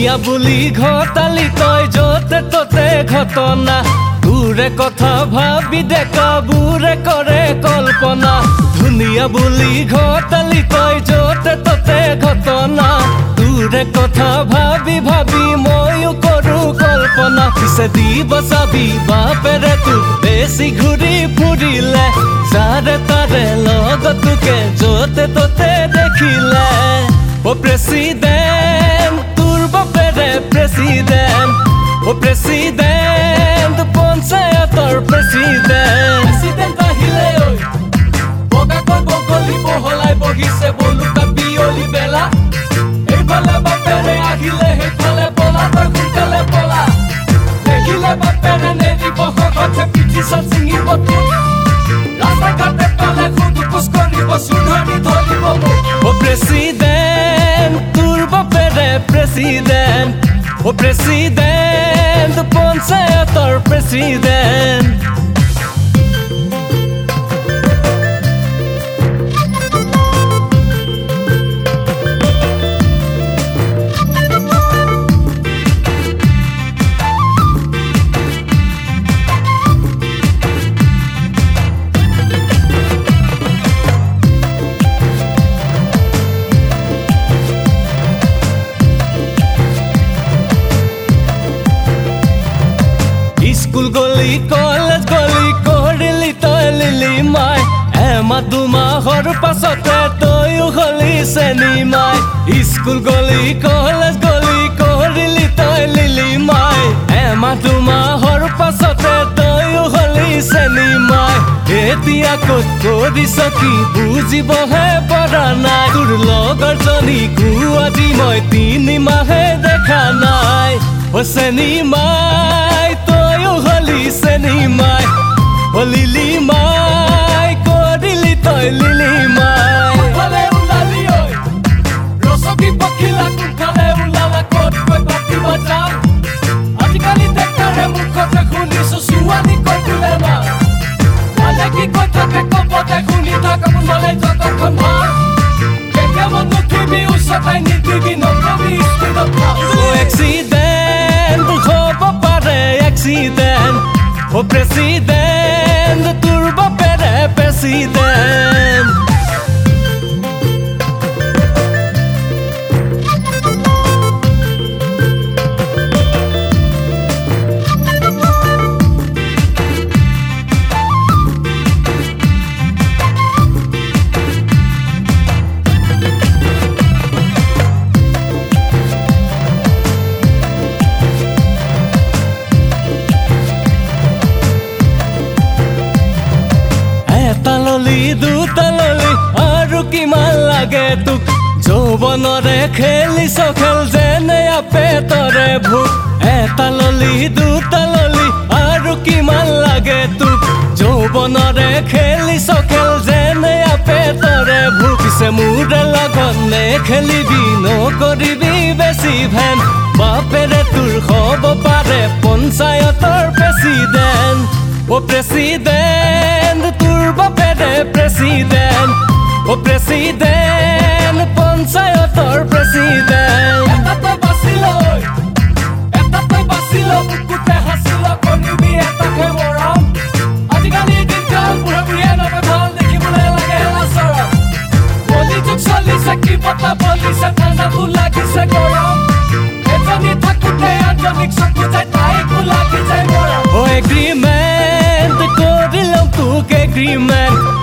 ধুনীয়া বুলি ঘটালি তই য'তে ত'তে ঘটনা তোৰে কথা ভাবি ডেকাবোৰে কৰে কল্পনা ধুনীয়া বুলি ঘটালি তই য'তে ত'তে ঘটনা তোৰে কথা ভাবি ভাবি ময়ো কৰো কল্পনা পিছে দিব চাবি বাপেৰে তোক বেছি ঘূৰি ফুৰিলে যাৰে তাৰে লগত তোকে য'তে ত'তে দেখিলে অ প্ৰেচিডেণ্ট তোৰ বাপেৰে প্ৰেচিডেণ্ট অ প্ৰেচিডেণ্ট পঞ্চায়তৰ প্ৰেচিডেণ্ট আহিলে ঐ বগাকৈ বগলী বহলাই বহিছে বলুকা বিয়লি বেলা এইফালে বাপেৰে আহিলে সেইফালে পলা তই সোনকালে পলা দেখিলে বাপেৰে নেৰিব সহজে পিঠি চাল ছিঙিব তোক ৰাস্তা ঘাটে পালে খুদ খোজ কৰিব চুধৰি ধৰিব মোক অ প্ৰেচিডেণ্ট তোৰ বাপেৰে প্ৰেচিডেণ্ট অ প্ৰেচিডেণ্ট পঞ্চায়তৰ প্ৰেচিডেণ্ট স্কুল গলি কলেজ গলি কৰিলি তই লিলি মাই এমাহ দুমাহৰ পাছতে তয়ো হলি চেনি মাই স্কুল গলি কলেজ গলি কৰিলি তই লিলি মাই এমাহ দুমাহৰ পাছতে তয়ো হলি চেনি মাই এতিয়া ক'ত কৰিছ কি বুজিবহে পৰা নাই তোৰ লগৰজনীকো আজি মই 3 মাহে দেখা নাই অ চেনি মাই তয়ো হলি চেনি মাই অ লিলি মাই কৰিলি তই লিলি মাই কোনফালে ওলালি ঐ ৰচকী পখিলা কোনফালে ওলালা ক'ত গৈ পাতিব যাম আজিকালি ডেকাৰে মুখতে শুনিছো ছোৱালী কৈ তোলে মা কালে কি কৈ থাকে কপতে শুনি থকা কোনফালে জগতখন ভাল কেতিয়া মন নুঠিবি ওচৰতে নিদিবি নকবি স্পীডত এক্সিডেণ্ট হ'ব পাৰে এক্সিডেণ্ট অ প্ৰেচিডেণ্ট তোৰ বাপেৰে প্ৰেচিডেণ্ট দুটা ললি আৰু কিমান লাগে তোক যৌৱনৰে খেলিছ খেল যেনে পেটৰে ভোক এটা ললি দুটা ললি আৰু কিমান লাগে তোক যৌৱনৰে খেলিছ খেল যেনে পেটৰে ভোক পিছে মোৰে লগত নেখেলিবি নকৰিবি বেছি ভেন বাপেৰে তোৰ হ'ব পাৰে পঞ্চায়তৰ প্ৰেচিডেণ্ট অ প্ৰেচিডেণ্ট তোৰ বাপেৰে প্ৰেচিডেণ্ট অ প্ৰেচিডেণ্ট পঞ্চায়তৰ প্ৰেচিডেণ্ট এটা তই বাচিল বুকুতে হাচিল কৰিবি এটাকে মৰম আজিকালি দিনকাল বুঢ়া বুঢ়ীয়ে নবে ভাল দেখিবলৈ লাগে লাচৰম কলিযুগ চলিছে কি বতা বলিছে ঠাণ্ডাটো লাগিছে গৰম এজনী থাকোঁতে আঞ্জনীক চকু যায় তাইকো লাগি যায় মৰম অ এগ্ৰিমেণ্ট কৰিলম তোক এগ্ৰিমেণ্ট